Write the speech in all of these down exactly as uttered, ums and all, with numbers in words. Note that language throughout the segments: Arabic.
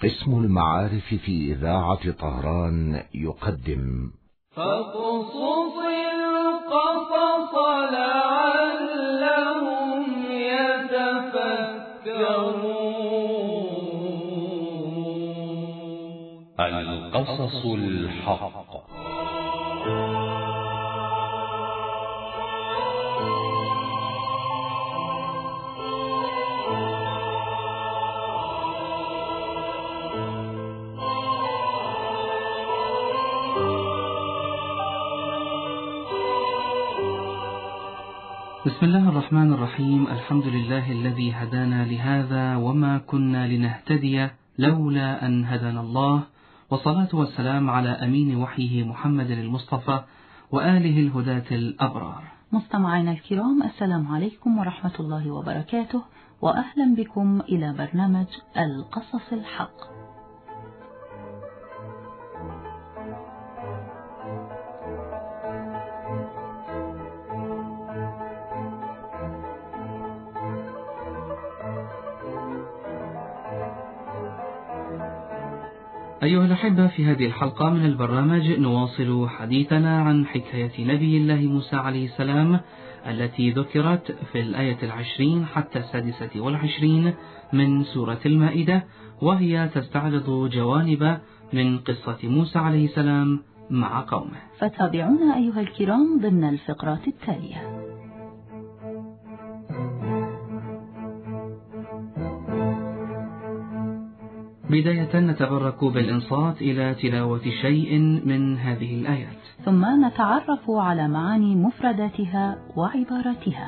قسم المعارف في إذاعة طهران يقدم فاقصص القصص لعلهم يتفكرون. القصص الحق. بسم الله الرحمن الرحيم. الحمد لله الذي هدانا لهذا وما كنا لنهتدي لولا أن هدانا الله، والصلاة والسلام على أمين وحيه محمد المصطفى وآله الهداة الأبرار. مستمعينا الكرام، السلام عليكم ورحمة الله وبركاته، وأهلا بكم إلى برنامج القصص الحق. أيها الأحبة، في هذه الحلقة من البرنامج نواصل حديثنا عن حكاية نبي الله موسى عليه السلام التي ذكرت في الآية العشرين حتى السادسة والعشرين من سورة المائدة، وهي تستعرض جوانب من قصة موسى عليه السلام مع قومه. فتابعونا أيها الكرام ضمن الفقرات التالية. بداية نتبرك بالإنصات إلى تلاوة شيء من هذه الآيات، ثم نتعرف على معاني مفرداتها وعباراتها.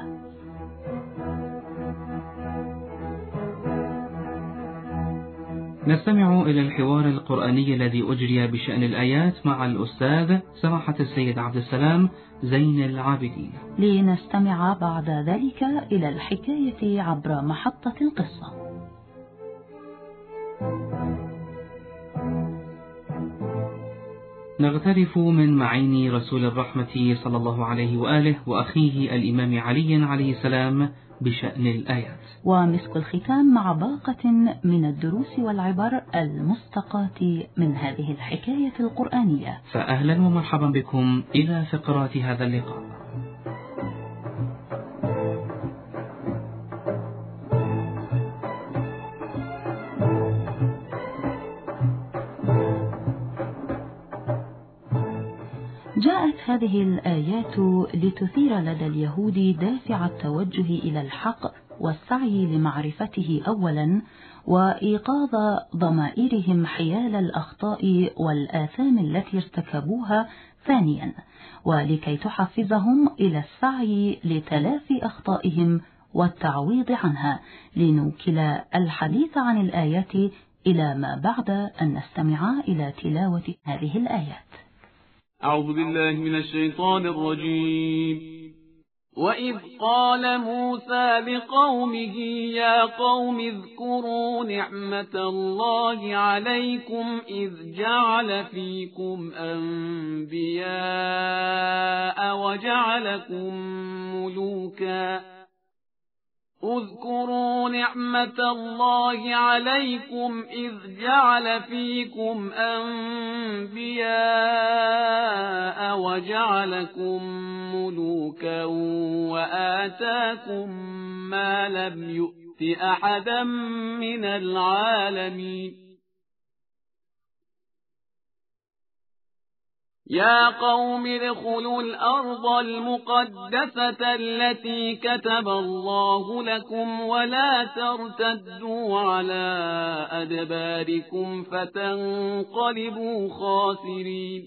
نستمع إلى الحوار القرآني الذي أجري بشأن الآيات مع الأستاذ سماحة السيد عبد السلام زين العابدين، لنستمع بعد ذلك إلى الحكاية عبر محطة القصة. نغترف من معين رسول الرحمة صلى الله عليه وآله وأخيه الإمام علي عليه السلام بشأن الآيات، ومسك الختام مع باقة من الدروس والعبر المستقاة من هذه الحكاية القرآنية. فأهلا ومرحبا بكم إلى فقرات هذا اللقاء. جاءت هذه الآيات لتثير لدى اليهود دافع التوجه إلى الحق والسعي لمعرفته أولا، وإيقاظ ضمائرهم حيال الأخطاء والآثام التي ارتكبوها ثانيا، ولكي تحفزهم إلى السعي لتلافي أخطائهم والتعويض عنها. لنوكل الحديث عن الآيات إلى ما بعد أن نستمع إلى تلاوة هذه الآيات. أعوذ بالله من الشيطان الرجيم. وإذ قال موسى لقومه يا قوم اذكروا نعمة الله عليكم إذ جعل فيكم أنبياء وجعلكم ملوكا اذكروا نعمة الله عليكم إذ جعل فيكم أنبياء وجعلكم ملوكا وآتاكم ما لم يؤت أحدا من العالمين. يا قوم ادخلوا الأرض المقدسة التي كتب الله لكم ولا ترتدوا على أدباركم فتنقلبوا خاسرين.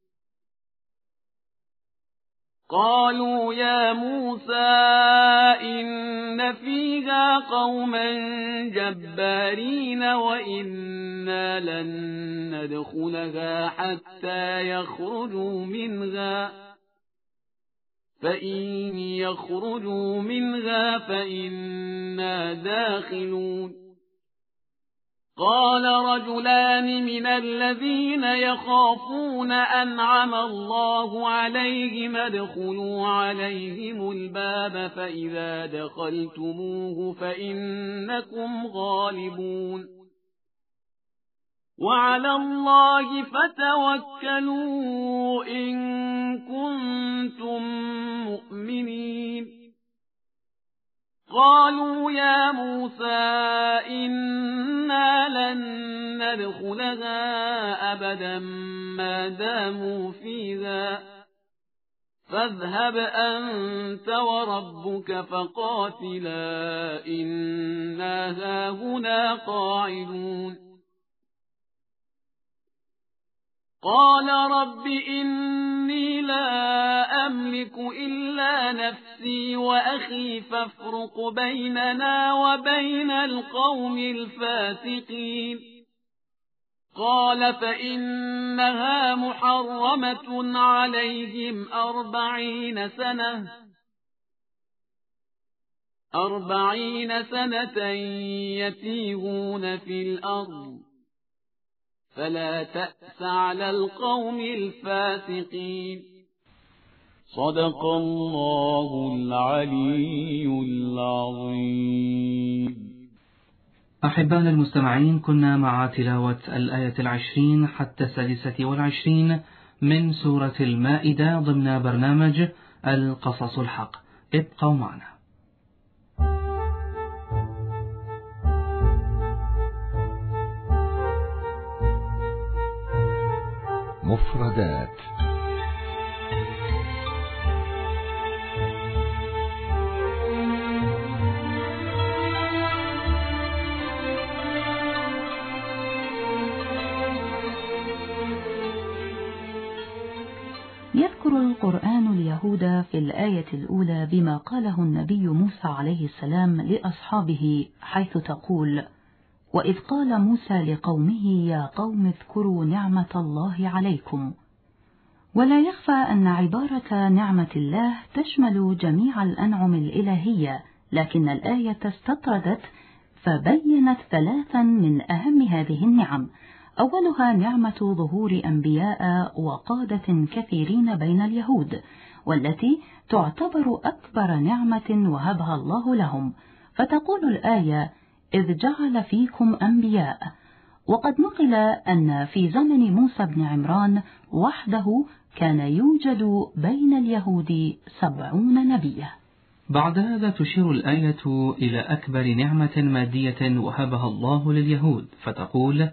قالوا يا موسى إن فيها قوما جبارين وإنا لن ندخلها حتى يخرجوا منها فإن يخرجوا منها فإنا داخلون. قال رجلان من الذين يخافون أنعم الله عليهم ادخلوا عليهم الباب فإذا دخلتموه فإنكم غالبون. وعلى الله فتوكلوا إن كنتم مؤمنين قالوا يا موسى إنا لن ندخلها أبدا ما داموا فيها فاذهب أنت وربك فقاتلا إنا هاهنا قاعدون قال رب إني لا أملك إلا نفسي وأخي فافرق بيننا وبين القوم الفاسقين قال فإنها محرمة عليهم أربعين سنة أربعين سنة يتيهون في الأرض فلا تأس على القوم الفاسقين صدق الله العلي العظيم. أحبائنا المستمعين، كنا مع تلاوة الآية العشرين حتى السادسة والعشرين من سورة المائدة ضمن برنامج القصص الحق. ابقوا معنا. مفردات. يذكر القرآن اليهود في الآية الأولى بما قاله النبي موسى عليه السلام لأصحابه، حيث تقول: وإذ قال موسى لقومه يا قوم اذكروا نعمة الله عليكم. ولا يخفى أن عبارة نعمة الله تشمل جميع الأنعم الإلهية، لكن الآية استطردت فبينت ثلاثا من أهم هذه النعم. أولها نعمة ظهور أنبياء وقادة كثيرين بين اليهود، والتي تعتبر أكبر نعمة وهبها الله لهم، فتقول الآية: إذ جعل فيكم أنبياء. وقد نقل أن في زمن موسى بن عمران وحده كان يوجد بين اليهود سبعون نبيا. بعد هذا تشير الآية إلى أكبر نعمة مادية وهبها الله لليهود، فتقول: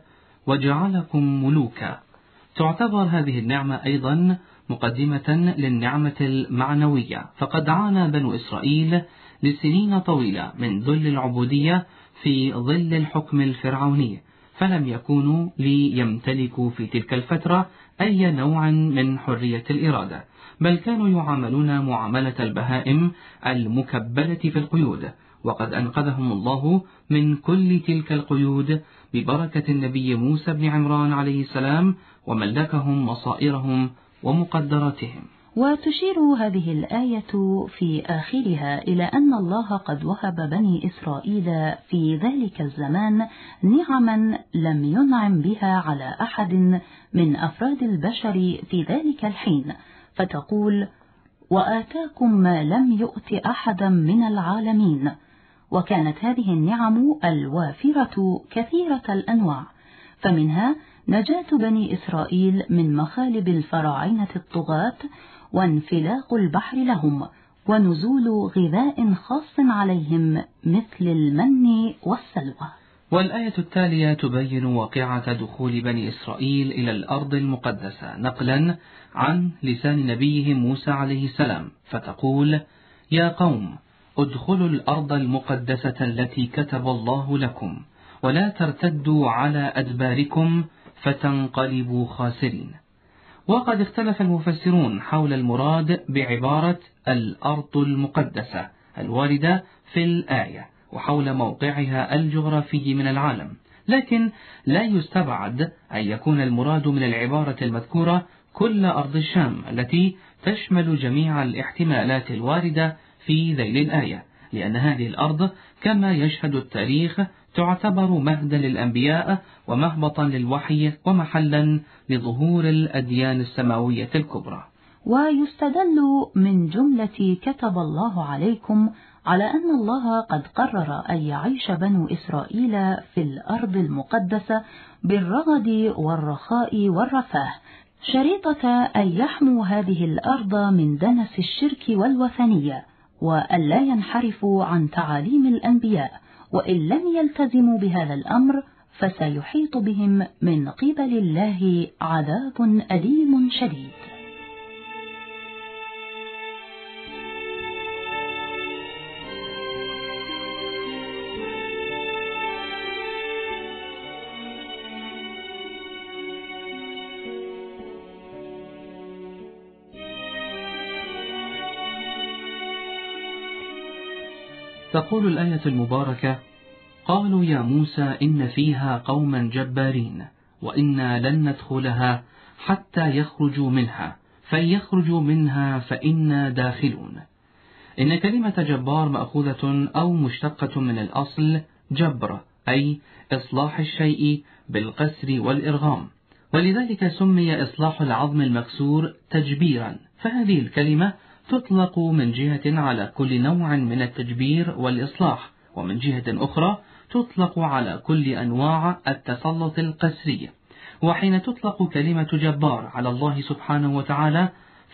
وجعلكم ملوكا. تعتبر هذه النعمة أيضا مقدمة للنعمة المعنوية، فقد عانى بنو إسرائيل لسنين طويلة من ذل العبودية في ظل الحكم الفرعوني، فلم يكونوا ليمتلكوا في تلك الفترة أي نوع من حرية الإرادة، بل كانوا يعاملون معاملة البهائم المكبلة في القيود. وقد أنقذهم الله من كل تلك القيود ببركة النبي موسى بن عمران عليه السلام، وملكهم مصائرهم ومقدراتهم. وتشير هذه الآية في آخرها إلى أن الله قد وهب بني إسرائيل في ذلك الزمان نعما لم ينعم بها على أحد من أفراد البشر في ذلك الحين، فتقول: وآتاكم ما لم يؤت أحدا من العالمين. وكانت هذه النعم الوافرة كثيرة الأنواع، فمنها نجاة بني إسرائيل من مخالب الفراعنة الطغاة، وانفلاق البحر لهم، ونزول غذاء خاص عليهم مثل المن والسلوى. والآية التالية تبين واقعة دخول بني إسرائيل إلى الأرض المقدسة نقلا عن لسان نبيهم موسى عليه السلام، فتقول: يا قوم ادخلوا الأرض المقدسة التي كتب الله لكم، ولا ترتدوا على أدباركم فتنقلبوا خاسرين. وقد اختلف المفسرون حول المراد بعبارة الأرض المقدسة الواردة في الآية، وحول موقعها الجغرافي من العالم، لكن لا يستبعد أن يكون المراد من العبارة المذكورة كل أرض الشام التي تشمل جميع الاحتمالات الواردة في ذيل الآية، لأن هذه الأرض كما يشهد التاريخ تعتبر مهدا للأنبياء ومهبطا للوحي ومحلا لظهور الأديان السماوية الكبرى. ويستدل من جملة كتب الله عليكم على أن الله قد قرر أن يعيش بنو إسرائيل في الأرض المقدسة بالرغد والرخاء والرفاه، شريطة أن يحموا هذه الأرض من دنس الشرك والوثنية، وأن لا ينحرفوا عن تعاليم الأنبياء، وإن لم يلتزموا بهذا الأمر فسيحيط بهم من قبل الله عذاب أليم شديد. تقول الآية المباركة: قالوا يا موسى إن فيها قوما جبارين وإنا لن ندخلها حتى يخرجوا منها، فإن يخرجوا منها فإنا داخلون. إن كلمة جبار مأخوذة أو مشتقة من الأصل جبر، أي إصلاح الشيء بالقسر والإرغام، ولذلك سمي إصلاح العظم المكسور تجبيرا. فهذه الكلمة تطلق من جهة على كل نوع من التجبير والإصلاح، ومن جهة أخرى تطلق على كل أنواع التسلط القسري. وحين تطلق كلمة جبار على الله سبحانه وتعالى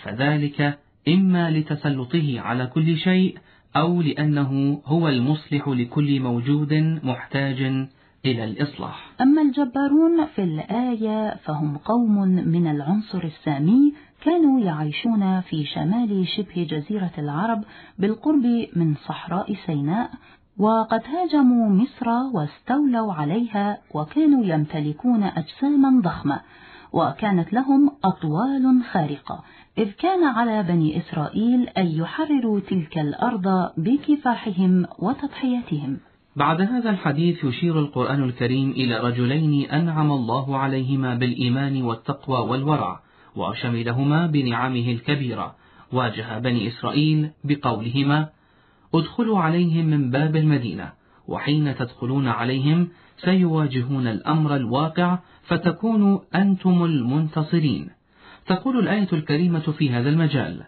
فذلك إما لتسلطه على كل شيء، أو لأنه هو المصلح لكل موجود محتاج إلى الإصلاح. أما الجبارون في الآية فهم قوم من العنصر السامي، كانوا يعيشون في شمال شبه جزيرة العرب بالقرب من صحراء سيناء، وقد هاجموا مصر واستولوا عليها، وكانوا يمتلكون أجساما ضخمة، وكانت لهم أطوال خارقة، إذ كان على بني إسرائيل أن يحرروا تلك الأرض بكفاحهم وتضحياتهم. بعد هذا الحديث يشير القرآن الكريم إلى رجلين أنعم الله عليهما بالإيمان والتقوى والورع، وشملهما بنعمه الكبيرة. واجه بني إسرائيل بقولهما: ادخلوا عليهم من باب المدينة، وحين تدخلون عليهم سيواجهون الأمر الواقع فتكونوا أنتم المنتصرين. تقول الآية الكريمة في هذا المجال: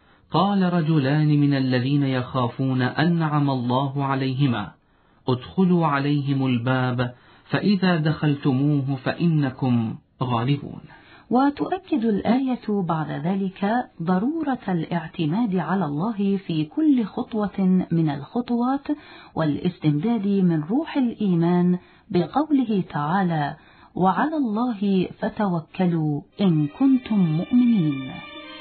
قال رجلان من الذين يخافون أنعم الله عليهما ادخلوا عليهم الباب فإذا دخلتموه فإنكم غالبون. وتؤكد الآية بعد ذلك ضرورة الاعتماد على الله في كل خطوة من الخطوات، والاستمداد من روح الإيمان بقوله تعالى: وعلى الله فتوكلوا إن كنتم مؤمنين.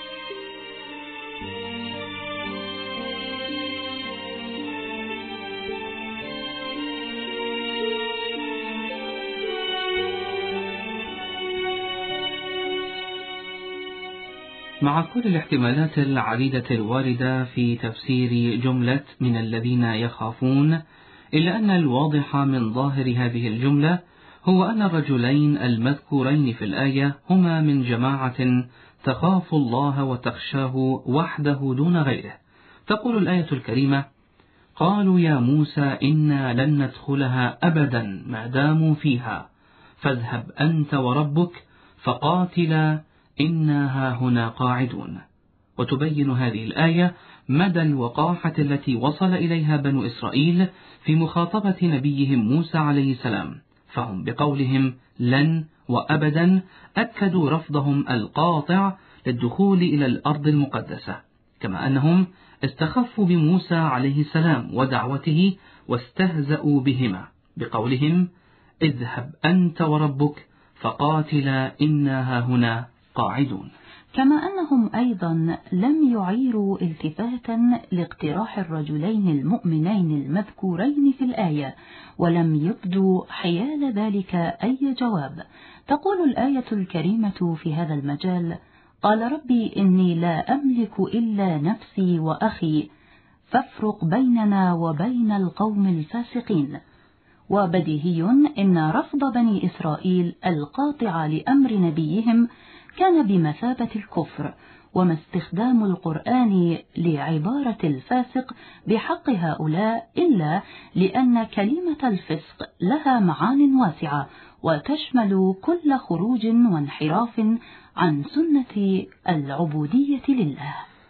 مع كل الاحتمالات العديدة الواردة في تفسير جملة من الذين يخافون، إلا أن الواضح من ظاهر هذه الجملة هو أن الرجلين المذكورين في الآية هما من جماعة تخاف الله وتخشاه وحده دون غيره. تقول الآية الكريمة: قالوا يا موسى إنا لن ندخلها أبدا ما داموا فيها فاذهب أنت وربك فقاتلا إنا هاهنا قاعدون. وتبين هذه الآية مدى الوقاحة التي وصل إليها بنو إسرائيل في مخاطبة نبيهم موسى عليه السلام، فهم بقولهم لن وأبدا أكدوا رفضهم القاطع للدخول إلى الأرض المقدسة، كما أنهم استخفوا بموسى عليه السلام ودعوته واستهزأوا بهما بقولهم اذهب أنت وربك فقاتلا إنا هاهنا قاعدون. كما أنهم أيضا لم يعيروا التفاتا لاقتراح الرجلين المؤمنين المذكورين في الآية، ولم يبدوا حيال ذلك أي جواب. تقول الآية الكريمة في هذا المجال: قال ربي إني لا أملك إلا نفسي وأخي فافرق بيننا وبين القوم الفاسقين. وبديهي إن رفض بني إسرائيل القاطع لأمر نبيهم كان بمثابة الكفر، وما استخدام القرآن لعبارة الفاسق بحق هؤلاء إلا لأن كلمة الفسق لها معان واسعة وتشمل كل خروج وانحراف عن سنة العبودية لله.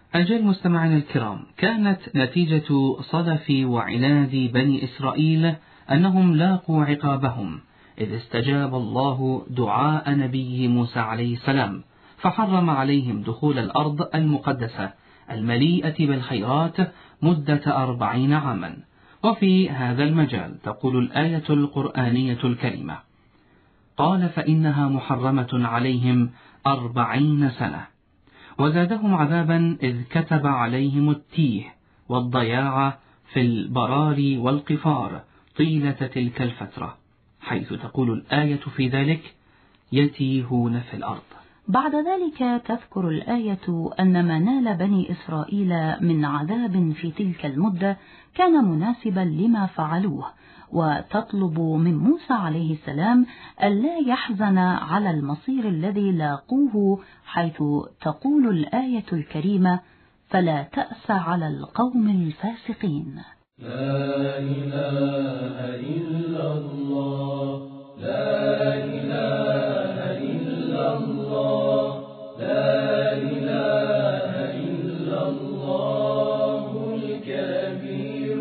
أجل مستمعينا الكرام، كانت نتيجة صدف وعناد بني إسرائيل أنهم لاقوا عقابهم، إذ استجاب الله دعاء نبيه موسى عليه السلام فحرم عليهم دخول الأرض المقدسة المليئة بالخيرات مدة أربعين عاما. وفي هذا المجال تقول الآية القرآنية الكريمة: قال فإنها محرمة عليهم أربعين سنة، وزادهم عذابا إذ كتب عليهم التيه والضياع في البراري والقفار طيلة تلك الفترة، حيث تقول الآية في ذلك: يتيهون في الأرض. بعد ذلك تذكر الآية أن ما نال بني إسرائيل من عذاب في تلك المدة كان مناسبا لما فعلوه، وتطلب من موسى عليه السلام ألا يحزن على المصير الذي لاقوه، حيث تقول الآية الكريمة: فلا تأس على القوم الفاسقين. لا إله إلا الله، لا إله إلا الله، لا إله إلا الله الكبير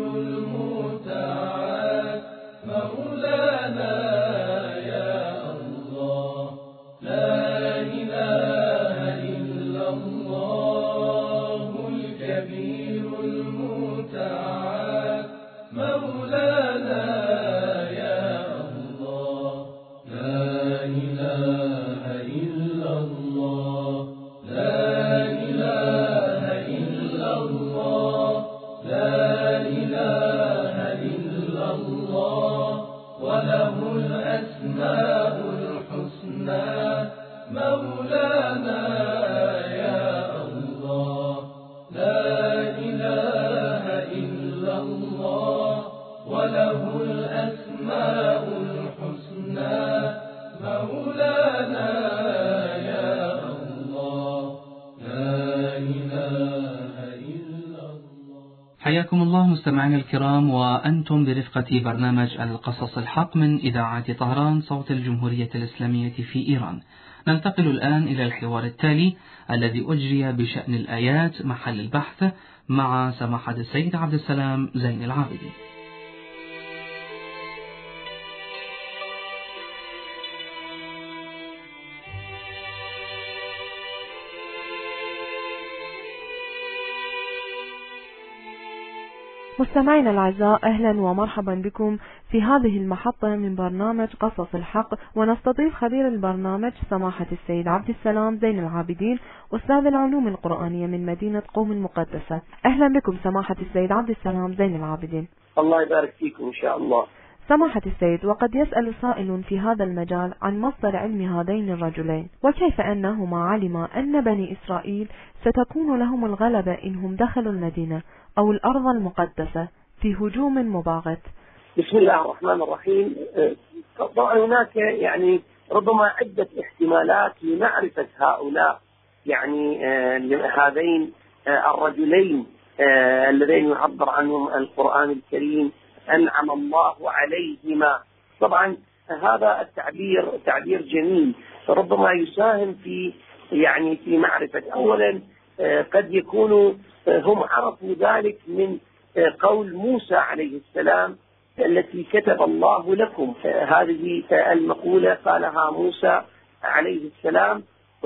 المتعال مولانا يا الله، لا إله إلا الله الكبير المتعال مولانا يا الله، لا إله إلا الله، لا إله إلا الله، لا إله إلا الله، وله الأسماء الحسنى مولانا يا الله، لا إله إلا الله، وله الأسماء الحسنى مولانا يا الله، لا إله إلا الله. حياكم الله مستمعينا الكرام، وأنتم برفقة برنامج القصص الحق من إذاعة طهران صوت الجمهورية الإسلامية في إيران. ننتقل الآن إلى الحوار التالي الذي أجري بشأن الآيات محل البحث مع سماحة السيد عبد السلام زين العابدين. مستمعينا الأعزاء، أهلا ومرحبا بكم في هذه المحطة من برنامج قصص الحق، ونستضيف خبير البرنامج سماحة السيد عبد السلام زين العابدين، أستاذ العلوم القرآنية من مدينة قم المقدسة. أهلا بكم سماحة السيد عبد السلام زين العابدين. الله يبارك فيكم إن شاء الله. سماحة السيد، وقد يسأل سائل في هذا المجال عن مصدر علم هذين الرجلين، وكيف أنهما علما أن بني إسرائيل ستكون لهم الغلبة إنهم دخلوا المدينة أو الأرض المقدسة في هجوم مباغت. بسم الله الرحمن الرحيم. طبعا هناك يعني ربما عدة احتمالات لمعرفة هؤلاء يعني هذين الرجلين اللذين يعبر عنهم القرآن الكريم أنعم الله عليهما. طبعا هذا التعبير تعبير جميل، ربما يساهم في يعني في معرفة أولا قد يكونوا هم عرفوا ذلك من قول موسى عليه السلام التي كتب الله لكم. هذه المقولة قالها موسى عليه السلام: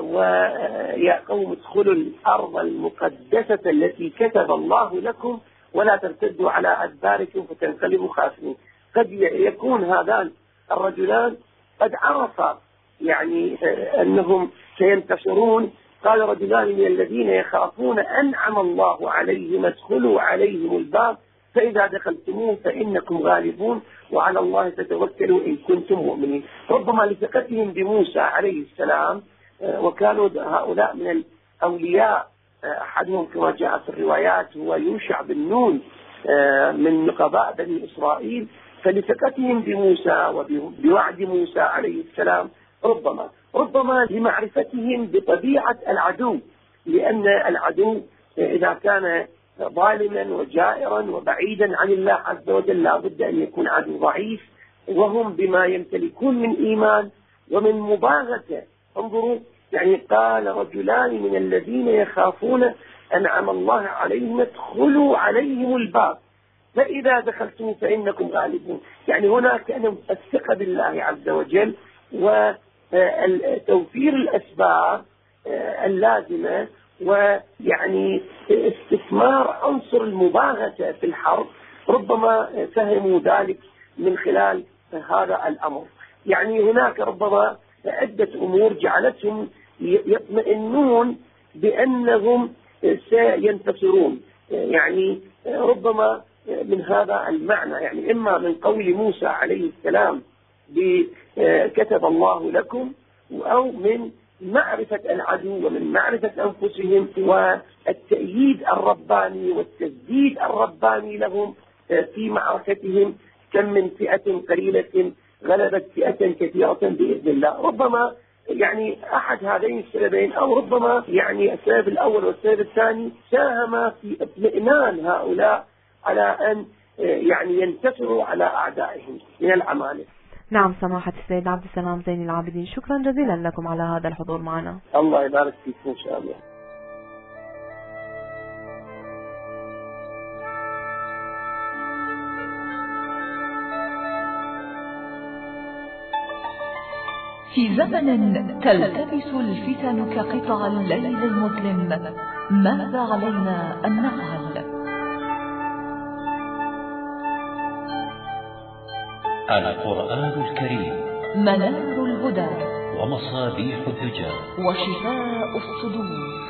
ويا قوم ادخلوا الأرض المقدسة التي كتب الله لكم ولا ترتدوا على أدباركم فتنقلبوا خاسرين. قد يكون هذان الرجلان قد عرفا يعني أنهم سينتصرون. قال رجلان من الذين يخافون أنعم الله عليهم ادخلوا عليهم الباب فإذا دخلتموه فإنكم غالبون وعلى الله تتوكلوا إن كنتم مؤمنين. ربما لثقتهم بموسى عليه السلام، وكانوا هؤلاء من الأولياء، أحدهم كما جاء في الروايات هو يوشع بن نون من نقباء بني إسرائيل، فلثقتهم بموسى وبوعد موسى عليه السلام ربما ربما لمعرفتهم بطبيعة العدو، لأن العدو إذا كان ظالما وجائرا وبعيدا عن الله عز وجل لا بد أن يكون عدو ضعيف، وهم بما يمتلكون من إيمان ومن مباغته. انظروا يعني قال رجلان من الذين يخافون أنعم الله عليهم ادخلوا عليهم الباب فإذا دخلتم فإنكم غالبون. يعني هناك الثقة بالله عز وجل وتوفير الأسباب اللازمة، ويعني استثمار عنصر المباغتة في الحرب. ربما فهموا ذلك من خلال هذا الأمر. يعني هناك ربما عدة أمور جعلتهم يطمئنون بأنهم سينتصرون. يعني ربما من هذا المعنى، يعني إما من قول موسى عليه السلام بكتب الله لكم، أو من معرفة العدو ومن معرفة أنفسهم والتأييد الرباني والتسديد الرباني لهم في معركتهم. كم من فئة قليلة غلبت فئة كثيرة بإذن الله. ربما يعني أحد هذين السببين، أو ربما يعني السبب الأول والسبب الثاني ساهم في اطمئنان هؤلاء على أن يعني ينتصروا على أعدائهم من العمالقة. نعم سماحة السيد عبد السلام زين العابدين، شكرا جزيلا لكم على هذا الحضور معنا. الله يبارك فيكم إن شاء الله. في زمن تلتبس الفتن كقطع الليل المظلم، ماذا علينا أن نفعل؟ القرآن الكريم منار الهدى ومصابيح الدجى وشفاء الصدور.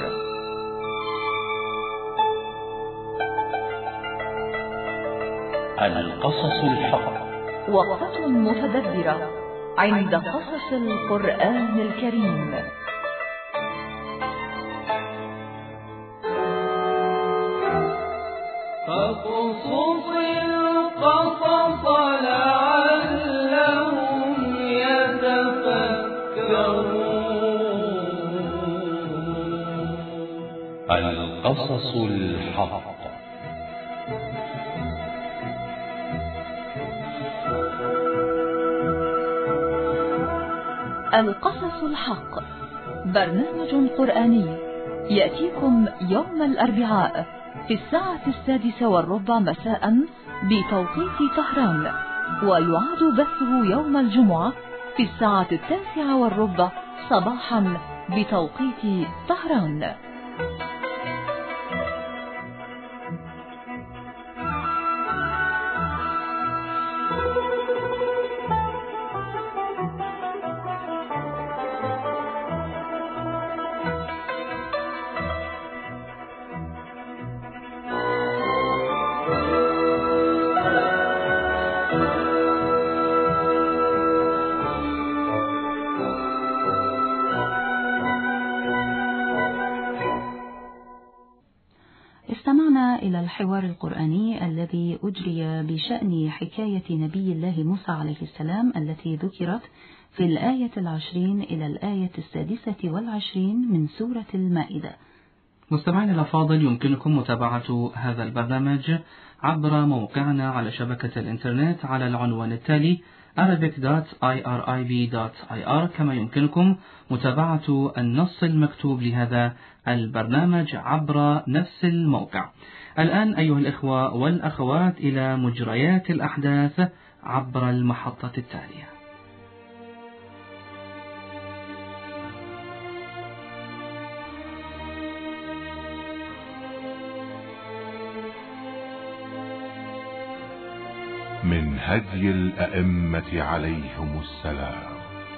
القصص الحق، وقفة متدبرة عند قصص القرآن الكريم. فاقصص القصص لعلهم يتفكرون. القصص الحق. القصص الحق برنامج قرآني يأتيكم يوم الأربعاء في الساعة السادسة والربع مساء بتوقيت طهران، ويعاد بثه يوم الجمعة في الساعة التاسعة والربع صباحا بتوقيت طهران. استمعنا إلى الحوار القرآني الذي أجري بشأن حكاية نبي الله موسى عليه السلام التي ذكرت في الآية العشرين إلى الآية السادسة والعشرين من سورة المائدة. مستمعينا الأفاضل، يمكنكم متابعة هذا البرنامج عبر موقعنا على شبكة الإنترنت على العنوان التالي arabic dot i r i b dot i r، كما يمكنكم متابعة النص المكتوب لهذا البرنامج عبر نفس الموقع. الآن أيها الإخوة والأخوات إلى مجريات الأحداث عبر المحطة التالية. من هدي الأئمة عليهم السلام.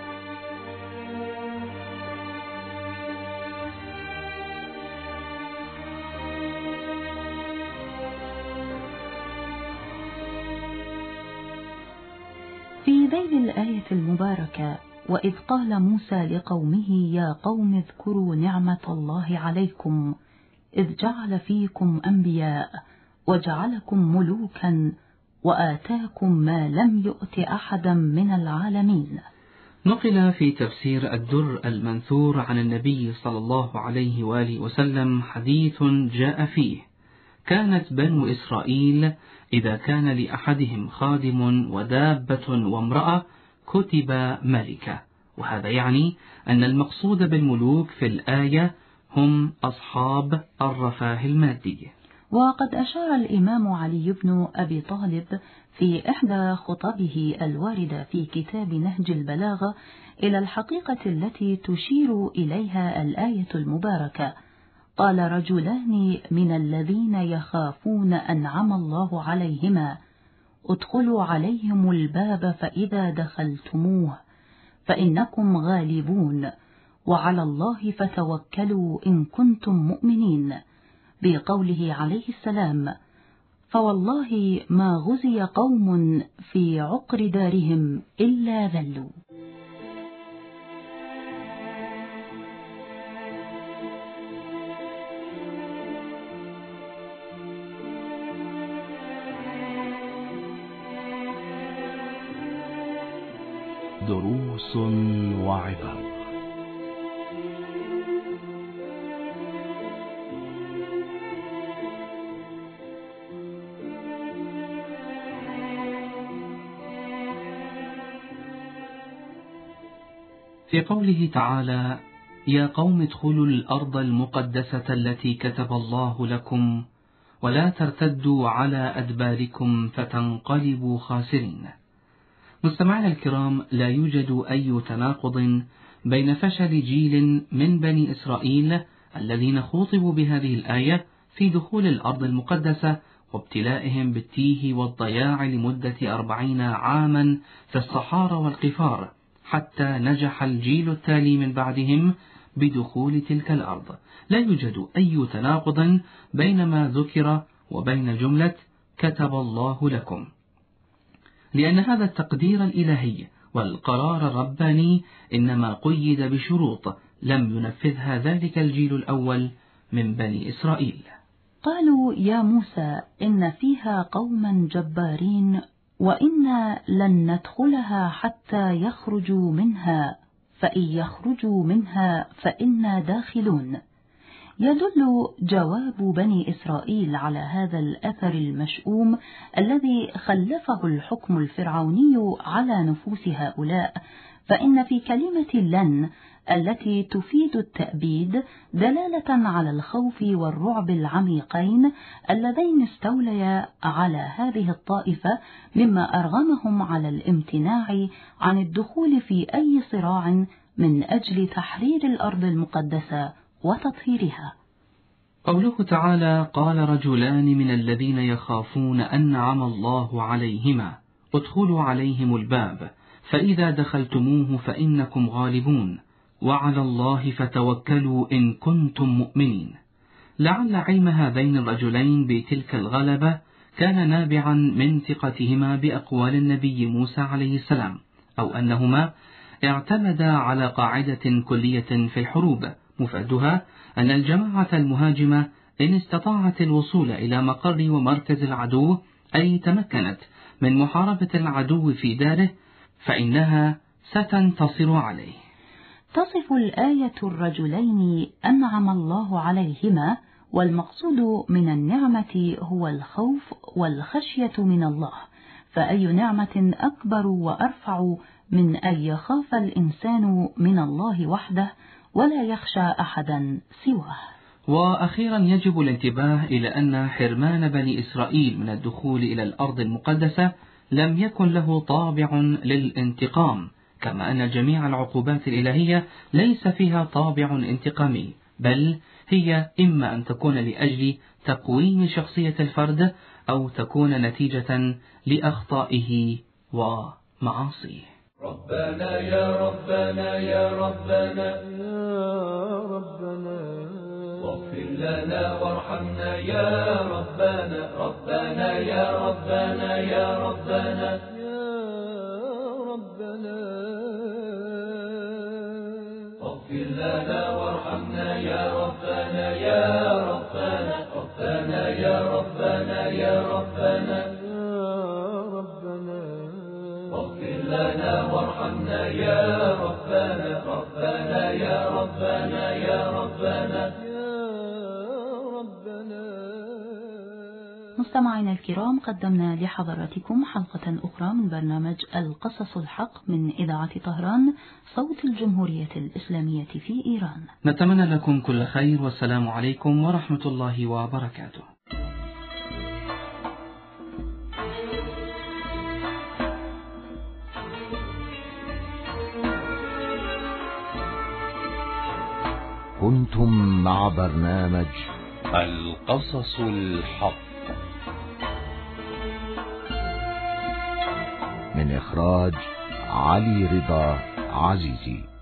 في ذيل الآية المباركة: وإذ قال موسى لقومه يا قوم اذكروا نعمة الله عليكم إذ جعل فيكم أنبياء وجعلكم ملوكا وآتاكم ما لم يؤت أحدا من العالمين. نقل في تفسير الدر المنثور عن النبي صلى الله عليه وآله وسلم حديث جاء فيه: كانت بنو إسرائيل إذا كان لأحدهم خادم ودابة وامرأة كتب ملكة. وهذا يعني أن المقصود بالملوك في الآية هم أصحاب الرفاه المادي. وقد أشار الإمام علي بن أبي طالب في إحدى خطبه الواردة في كتاب نهج البلاغة إلى الحقيقة التي تشير إليها الآية المباركة. قال: رجلان من الذين يخافون أنعم الله عليهما ادخلوا عليهم الباب فإذا دخلتموه فإنكم غالبون وعلى الله فتوكلوا إن كنتم مؤمنين، بقوله عليه السلام: فوالله ما غزي قوم في عقر دارهم إلا ذلوا. دروس وعبر. في قوله تعالى: يا قوم ادخلوا الأرض المقدسة التي كتب الله لكم ولا ترتدوا على أدباركم فتنقلبوا خاسرين. مستمعينا الكرام، لا يوجد أي تناقض بين فشل جيل من بني إسرائيل الذين خوطبوا بهذه الآية في دخول الأرض المقدسة وابتلائهم بالتيه والضياع لمدة أربعين عاما في الصحارى والقفار، حتى نجح الجيل التالي من بعدهم بدخول تلك الأرض. لا يوجد أي تناقض بين ما ذكر وبين جملة كتب الله لكم، لأن هذا التقدير الإلهي والقرار الرباني إنما قيد بشروط لم ينفذها ذلك الجيل الأول من بني إسرائيل. قالوا: يا موسى إن فيها قوما جبارين وإنا لن ندخلها حتى يخرجوا منها فإن يخرجوا منها فإنا داخلون. يدل جواب بني إسرائيل على هذا الأثر المشؤوم الذي خلفه الحكم الفرعوني على نفوس هؤلاء، فإن في كلمة لن التي تفيد التأبيد دلالة على الخوف والرعب العميقين اللذين استوليا على هذه الطائفة، مما أرغمهم على الامتناع عن الدخول في أي صراع من أجل تحرير الأرض المقدسة وتطهيرها. قوله تعالى: قال رجلان من الذين يخافون أنعم الله عليهما ادخلوا عليهم الباب فإذا دخلتموه فإنكم غالبون وعلى الله فتوكلوا إن كنتم مؤمنين. لعل علم هذين الرجلين بتلك الغلبة كان نابعا من ثقتهما بأقوال النبي موسى عليه السلام، أو أنهما اعتمدا على قاعدة كلية في الحروب مفادها أن الجماعة المهاجمة إن استطاعت الوصول إلى مقر ومركز العدو، أي تمكنت من محاربة العدو في داره، فإنها ستنتصر عليه. تصف الآية الرجلين أنعم الله عليهما، والمقصود من النعمة هو الخوف والخشية من الله، فأي نعمة أكبر وأرفع من أن يخاف الإنسان من الله وحده ولا يخشى أحدا سواه. وأخيرا يجب الانتباه إلى أن حرمان بني إسرائيل من الدخول إلى الأرض المقدسة لم يكن له طابع للانتقام، كما أن جميع العقوبات الإلهية ليس فيها طابع انتقامي، بل هي إما أن تكون لأجل تقويم شخصية الفرد أو تكون نتيجة لأخطائه ومعاصيه. ربنا يا ربنا يا ربنا يا ربنا واغفر لنا وارحمنا يا ربنا ربنا يا ربنا يا ربنا يا ربنا واغفر لنا وارحمنا يا ربنا يا ربنا ربنا يا ربنا يا ربنا واغفر لنا وارحمنا يا ربنا ربنا يا ربنا يا ربنا يا ربنا. مستمعينا الكرام، قدمنا لحضراتكم حلقة أخرى من برنامج القصص الحق من إذاعة طهران، صوت الجمهورية الإسلامية في إيران. نتمنى لكم كل خير، والسلام عليكم ورحمة الله وبركاته. كنتم مع برنامج القصص الحق من إخراج علي رضا عزيزي.